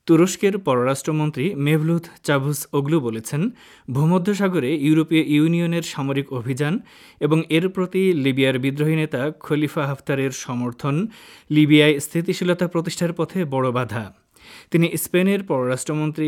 তুরস্কের পররাষ্ট্রমন্ত্রী মেভলুত চাভুসওগলু বলেছেন, ভূমধ্যসাগরে ইউরোপীয় ইউনিয়নের সামরিক অভিযান এবং এর প্রতি লিবিয়ার বিদ্রোহী নেতা খলিফা হাফতারের সমর্থন লিবিয়ায় স্থিতিশীলতা প্রতিষ্ঠার পথে বড় বাধা। তিনি স্পেনের পররাষ্ট্রমন্ত্রী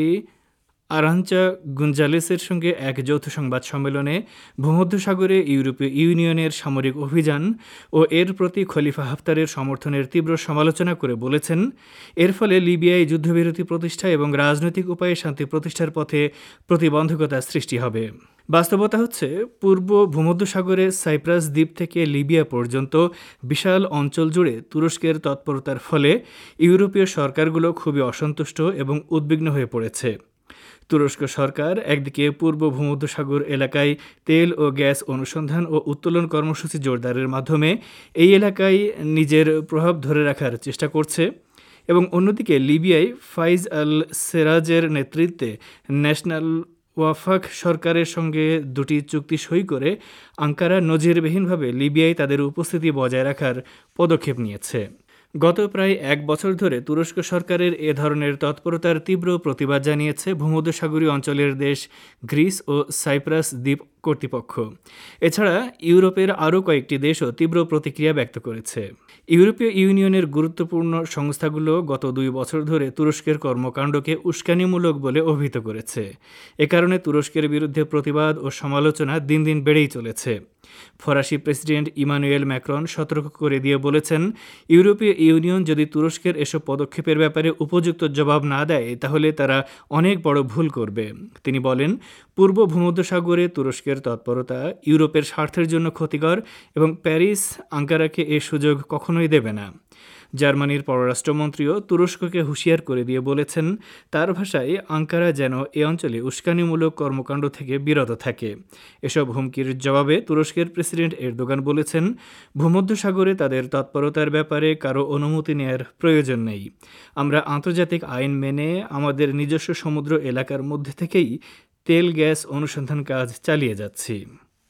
আরাঞ্চা গুঞ্জালেসের সঙ্গে এক যৌথ সংবাদ সম্মেলনে ভূমধ্যসাগরে ইউরোপীয় ইউনিয়নের সামরিক অভিযান ও এর প্রতি খলিফা হাফতারের সমর্থনের তীব্র সমালোচনা করে বলেছেন, এর ফলে লিবিয়ায় যুদ্ধবিরতি প্রতিষ্ঠা এবং রাজনৈতিক উপায়ে শান্তি প্রতিষ্ঠার পথে প্রতিবন্ধকতা সৃষ্টি হবে। বাস্তবতা হচ্ছে, পূর্ব ভূমধ্যসাগরে সাইপ্রাস দ্বীপ থেকে লিবিয়া পর্যন্ত বিশাল অঞ্চল জুড়ে তুরস্কের তৎপরতার ফলে ইউরোপীয় সরকারগুলো খুবই অসন্তুষ্ট এবং উদ্বিগ্ন হয়ে পড়েছে। তুরস্ক সরকার একদিকে পূর্ব ভূমধ্যসাগর এলাকায় তেল ও গ্যাস অনুসন্ধান ও উত্তোলন কর্মসূচি জোরদারের মাধ্যমে এই এলাকায় নিজের প্রভাব ধরে রাখার চেষ্টা করছে এবং অন্যদিকে লিবিয়ায় ফাইজ আল সেরাজের নেতৃত্বে ন্যাশনাল ওয়াফাক সরকারের সঙ্গে দুটি চুক্তি সই করে আঙ্কারা নজিরবিহীনভাবে লিবিয়ায় তাদের উপস্থিতি বজায় রাখার পদক্ষেপ নিয়েছে। গত প্রায় এক বছর ধরে তুরস্ক সরকারের এ ধরনের তৎপরতার তীব্র প্রতিবাদ জানিয়েছে ভূমধ্যসাগরীয় অঞ্চলের দেশ গ্রিস ও সাইপ্রাস দ্বীপ কর্তৃপক্ষ। এছাড়া ইউরোপের আরও কয়েকটি দেশও তীব্র প্রতিক্রিয়া ব্যক্ত করেছে। ইউরোপীয় ইউনিয়নের গুরুত্বপূর্ণ সংস্থাগুলো গত 2 বছর ধরে তুরস্কের কর্মকাণ্ডকে উস্কানিমূলক বলে অভিহিত করেছে। এ কারণে তুরস্কের বিরুদ্ধে প্রতিবাদ ও সমালোচনা দিন দিন বেড়েই চলেছে। ফরাসি প্রেসিডেন্ট ইমানুয়েল ম্যাক্রন সতর্ক করে দিয়ে বলেছেন, ইউরোপীয় ইউনিয়ন যদি তুরস্কের এসব পদক্ষেপের ব্যাপারে উপযুক্ত জবাব না দেয় তাহলে তারা অনেক বড় ভুল করবে। তিনি বলেন, পূর্ব ভূমধ্যসাগরে তুরস্কের তৎপরতা ইউরোপের স্বার্থের জন্য ক্ষতিকর এবং প্যারিস আঙ্কারাকে এ সুযোগ কখনোই দেবে না। জার্মানির পররাষ্ট্রমন্ত্রীও তুরস্ককে হুঁশিয়ার করে দিয়ে বলেছেন, তার ভাষায় আঙ্কারা যেন এ অঞ্চলে উস্কানিমূলক কর্মকাণ্ড থেকে বিরত থাকে। এসব হুমকির জবাবে তুরস্কের প্রেসিডেন্ট এরদোগান বলেছেন, ভূমধ্যসাগরে তাদের তৎপরতার ব্যাপারে কারো অনুমতি নেয়ার প্রয়োজন নেই। আমরা আন্তর্জাতিক আইন মেনে আমাদের নিজস্ব সমুদ্র এলাকার মধ্যে থেকেই তেল গ্যাস অনুসন্ধান কাজ চালিয়ে যাচ্ছি।